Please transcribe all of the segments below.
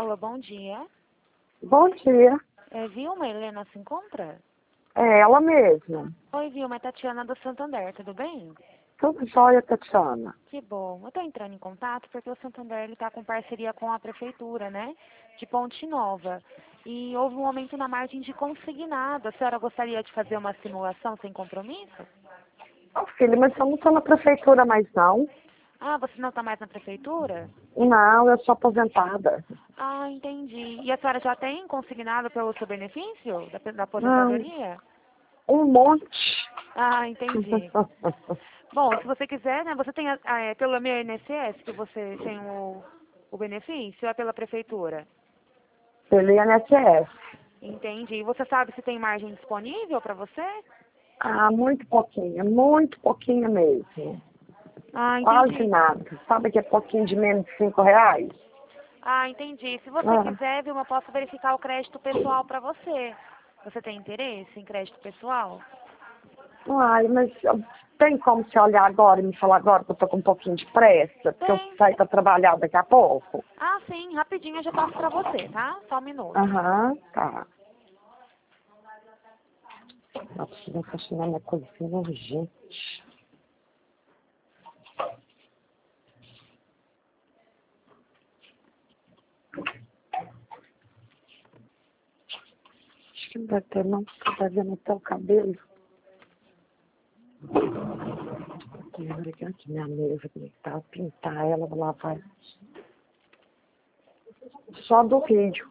Alô, bom dia. Bom dia. Vilma, Helena se encontra? É ela mesma. Oi, Vilma, é Tatiana do Santander, tudo bem? Tudo jóia, Tatiana. Que bom. Eu estou entrando em contato porque o Santander está com parceria com a prefeitura, né? De Ponte Nova. E houve um aumento na margem de consignado. A senhora gostaria de fazer uma simulação sem compromisso? Ô, filha, mas eu não estou na prefeitura mais, não. Ah, você não está mais na prefeitura? Não, eu sou aposentada. Ah, entendi. E a senhora já tem consignado pelo seu benefício da Não, aposentadoria? um monte. Ah, entendi. Bom, se você quiser, né, você tem pelo meu INSS que você tem o benefício ou é pela prefeitura? Pelo INSS. Entendi. E você sabe se tem margem disponível para você? Ah, muito pouquinho mesmo. Ah, Quase entendi. nada. Sabe que é pouquinho de menos de R$ 5? Ah, entendi. Se você Ah, quiser, Vilma, eu posso verificar o crédito pessoal para você. Você tem interesse em crédito pessoal? ai, mas tem como você olhar agora e me falar agora que eu tô com um pouquinho de pressa, porque eu Tem. saio para trabalhar daqui a pouco? Ah, sim, rapidinho eu já passo para você, tá? Só um minuto. Aham, tá. Nossa, preciso faxinar minha coisinha urgente. Acho que não vai ter não, porque tá vendo até o cabelo. Vou ligar aqui minha mesa, tá, pintar ela, vou lavar. Só do vídeo.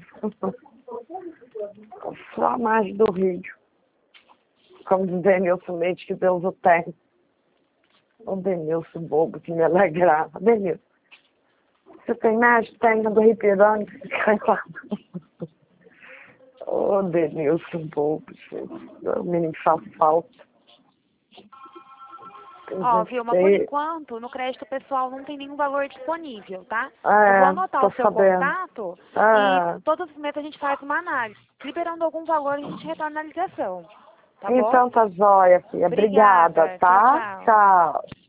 Só a margem do vídeo. Como diz Denilson Leite, que Deus o tem. O Denilson bobo que me alegrava. Denilson, você tem médico? Tem, do Ribeirão, que fica lá. Ô, Denilson bobo, gente. O menino faz falta. Ó, Vilma, por enquanto, no crédito pessoal não tem nenhum valor disponível, tá? Eu vou anotar Tô o seu sabendo. contato Ah, e todos os meses a gente faz uma análise. Liberando algum valor, a gente retorna a ligação, tá bom? então tá jóia, filha. Obrigada, Obrigada. Tchau, tá? tchau. Tchau.